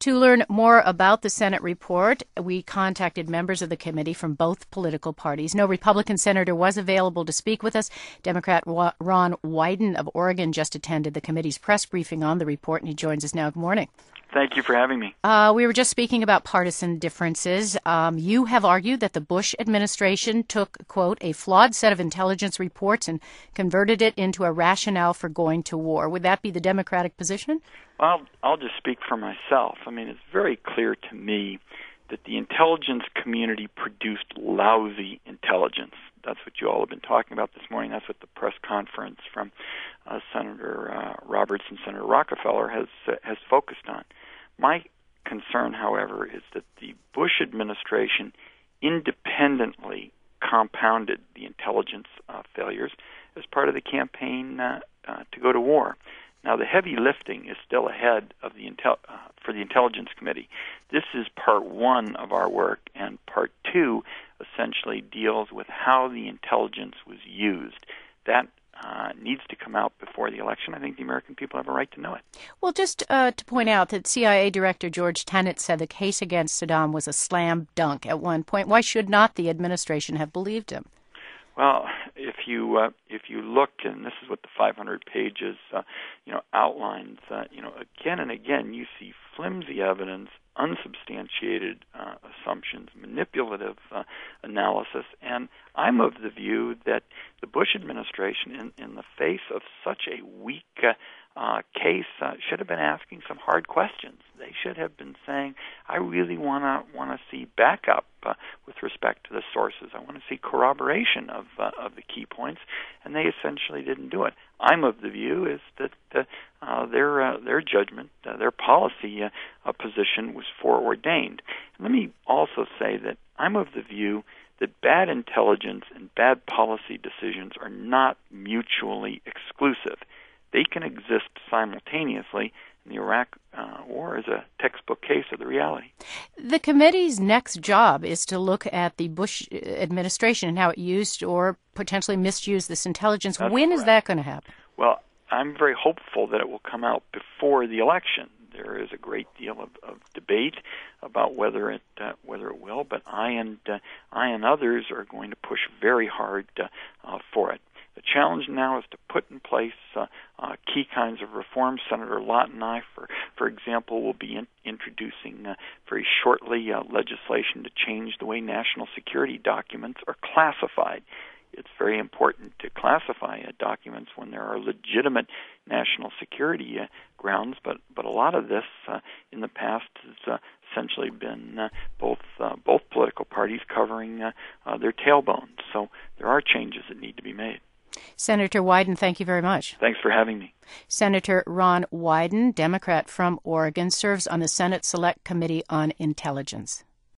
To learn more about the Senate report, we contacted members of the committee from both political parties. No Republican senator was available to speak with us. Democrat Ron Wyden of Oregon just attended the committee's press briefing on the report, and he joins us now. Good morning. Thank you for having me. We were just speaking about partisan differences. You have argued that the Bush administration took, quote, a flawed set of intelligence reports and converted it into a rationale for going to war. Would that be the Democratic position? Well, I'll just speak for myself. I mean, it's very clear to me that the intelligence community produced lousy intelligence. That's what you all have been talking about this morning. That's what the press conference from Senator Roberts and Senator Rockefeller has focused on. My concern, however, is that the Bush administration independently compounded the intelligence failures as part of the campaign to go to war. Now, the heavy lifting is still ahead of for the Intelligence Committee. This is part one of our work, and part two essentially deals with how the intelligence was used. That needs to come out before the election. I think the American people have a right to know it. Well, just to point out that CIA Director George Tenet said the case against Saddam was a slam dunk at one point. Why should not the administration have believed him? Well, if you look, and this is what the 500 pages outlines, again and again you see flimsy evidence, unsubstantiated assumptions, manipulative analysis, and I'm of the view that the Bush administration, in the face of such a weak case, should have been asking some hard questions. They should have been saying, I really want to see backup with respect to the sources. I want to see corroboration of the key points, and they essentially didn't do it. I'm of the view is that their judgment, their policy position was foreordained. Let me also say that I'm of the view that bad intelligence and bad policy decisions are not mutually exclusive. They can exist simultaneously, and the Iraq war is a textbook case of the reality. The committee's next job is to look at the Bush administration and how it used or potentially misused this intelligence. That's when correct. Is that going to happen? Well, I'm very hopeful that it will come out before the election. There is a great deal of debate about whether it will, but I and others are going to push very hard for it. The challenge now is to put in place key kinds of reforms. Senator Lott and I, for example, will be introducing very shortly legislation to change the way national security documents are classified. It's very important to classify documents when there are legitimate national security grounds, but a lot of this in the past has essentially been both political parties covering their tailbones. So there are changes that need to be made. Senator Wyden, thank you very much. Thanks for having me. Senator Ron Wyden, Democrat from Oregon, serves on the Senate Select Committee on Intelligence.